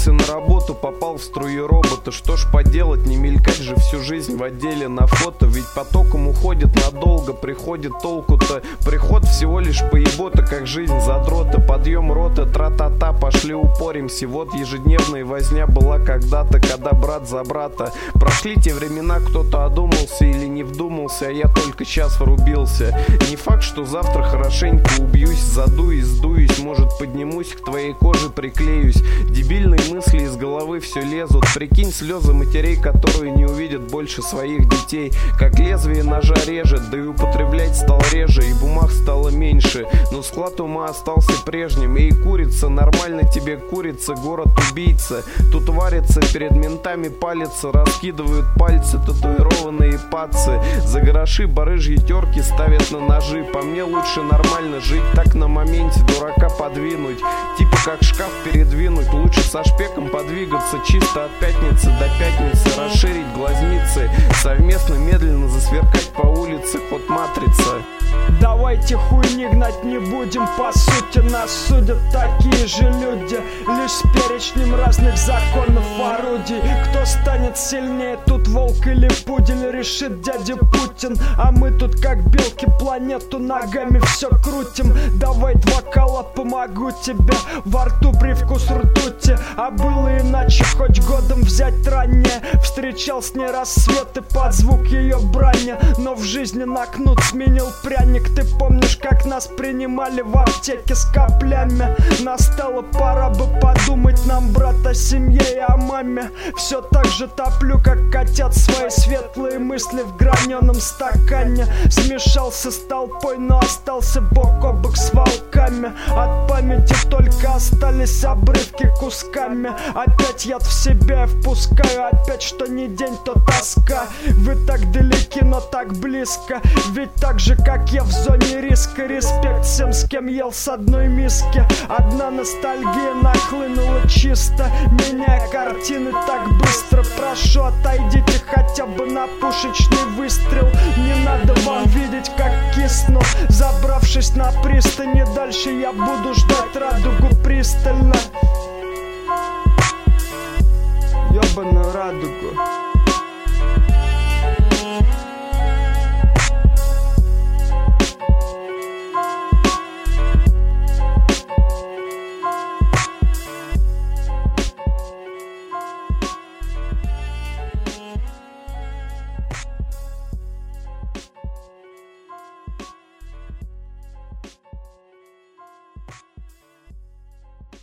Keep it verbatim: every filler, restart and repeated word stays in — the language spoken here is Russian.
устроился на работу, попал в струю робота. Что ж поделать, не мелькать же всю жизнь в отделе на фото. Ведь потоком уходит надолго, приходит толку-то. Приход всего лишь поебота, как жизнь задрота. Подъем рота, тра-та-та, пошли упоримся. Вот ежедневная возня была когда-то, когда брат за брата. Прошли те времена, кто-то одумался или не вдумался, а я только сейчас врубился. Не факт, что завтра хорошенько убьюсь, задуюсь, сдуюсь, может поднимусь, к твоей коже приклеюсь. Дебильные мысли из головы все лезут. Прикинь слезы матерей, которые не увидят больше своих детей. Как лезвие ножа режет, да и употреблять стал реже, и бумаг стало меньше, но склад ума остался прежним. Эй, курица, нормально тебе курица, город убийца. Тут варится, перед ментами палится, раскидывают пальцы татуированные пацы. За гроши барыжьи терки ставят на ножи. По мне лучше нормально жить, так на моменте дурака подвинуть. Типа как шкаф передвинуть, лучше со шпеком подвигаться. Чисто от пятницы до пятницы, расширить глазницы. Совместно медленно засверкать по улице, ход матрица. Давайте хуйни гнать не будем, по сути нас судят такие же люди, лишь с перечнем разных законов, орудий. Кто станет сильнее, тут волк или пудель, решит дядя Путин. А мы тут как белки планету ногами все крутим. Давай два кола, помогу тебе, во рту привкус ртути. А было иначе, хоть годом взять ранее. Встречал с ней рассветы под звук ее брани, но в жизни на кнут сменил пряник. Ты помнишь, как нас принимали в аптеке с каплями? Настала пора бы подумать нам, брат, о семье и о маме. Все так же топлю, как котят, свои светлые мысли в граненом стакане. Смешался с толпой, но остался бок о бок с волками. От памяти только остались обрывки кусками. Опять яд в себя я впускаю, опять что ни день, то тоска. Вы так далеки, но так близко, ведь так же, как я в зоне риска. Респект всем, с кем ел с одной миски. Одна ностальгия нахлынула чисто, меняя картины так быстро. Прошу, отойдите хотя бы на пушечный выстрел. Не надо вам видеть, как кисну, забравшись на пристани. Дальше я буду ждать радугу пристально. Ёбаную радугу.